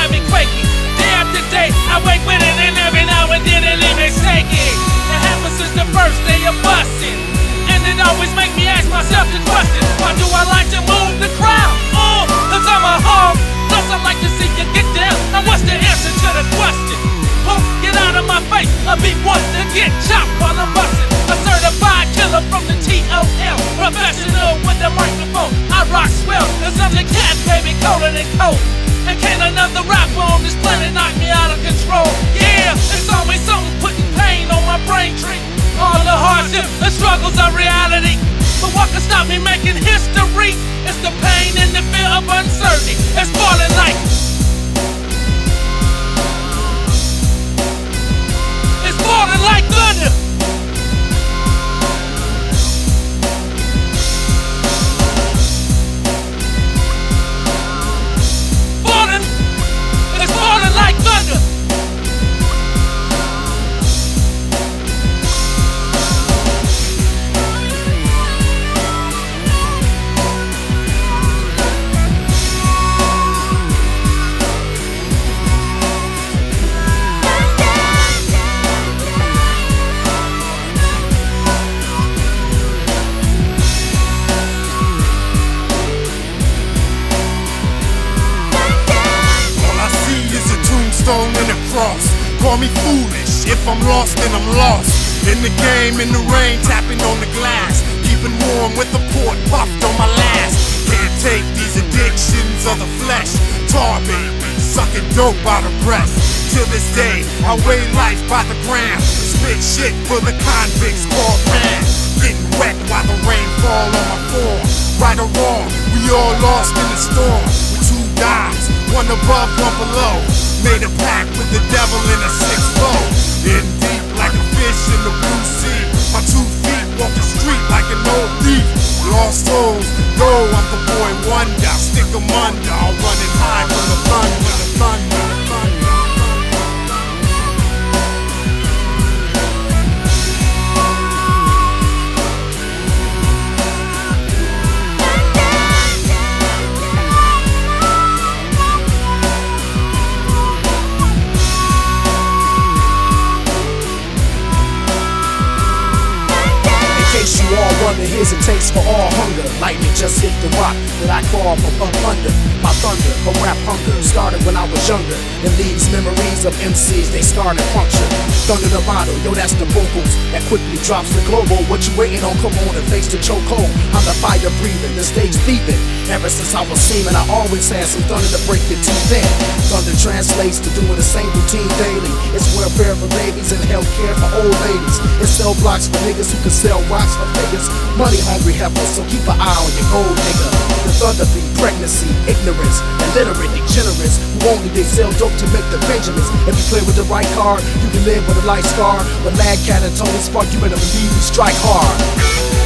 got me quaking. Day after day, I wake with it, and every now and then it leave me shaking. It happens since the first day of busting, and it always make me ask myself the question: why do I like to move the crowd? Oh, cause I'm a hog. Plus I like to see you get down. Now what's the answer to the question? Punk, get out of my face. I'll be one to get chopped while I'm busting. A certified killer from the TOL. Professional with the microphone. I rock swell, cause I'm the cat, baby, colder than cold. And can't another rapper on this planet knock me out of control. Yeah, it's always something putting pain on my brain tree. All the hardships, the struggles are reality. But what can stop me making history? It's the pain and the fear of uncertainty. It's falling like thunder. It's falling like thunder. And a cross. Call me foolish, if I'm lost then I'm lost. In the game, in the rain, tapping on the glass. Keeping warm with the port puffed on my last. Can't take these addictions of the flesh. Tar baby, sucking dope out of breath. Till this day, I weigh life by the gram. Spit shit for the convicts called man. Getting wet while the rain fall on my form. Right or wrong, we all lost in the storm. With two guys, one above, one below. Made a pact with the devil in a 6-4. In deep like a fish in the blue sea. My 2 feet walk the street like an old thief. Lost souls, yo, I'm the boy wonder. Stick 'em under, I'll run and hide from the thunder, the thunder, the thunder. You all wonder, here's a taste for all hunger. Lightning just hit the rock that I crawl from up under. My thunder, a rap hunger, started when I was younger. It leaves memories of MCs, they started function. Thunder the bottle, yo, that's the vocals that quickly drops the global. What you waiting on? Come on and face the chokehold. I'm the fire breathing, the stage thieving. Ever since I was seeming, I always had some thunder to break your teeth in. Thunder translates to doing the same routine daily. It's welfare for babies and healthcare for old ladies. It's cell blocks for niggas who can sell rocks for figures. Money hungry heifers, so keep an eye on your gold nigga. The thunder be pregnancy, ignorance, illiterate degenerates who only they sell dope to make the Benjamins. If you play with the right card, you can live with a life scar. But Lad Cat and Tony Spark, you better believe we strike hard.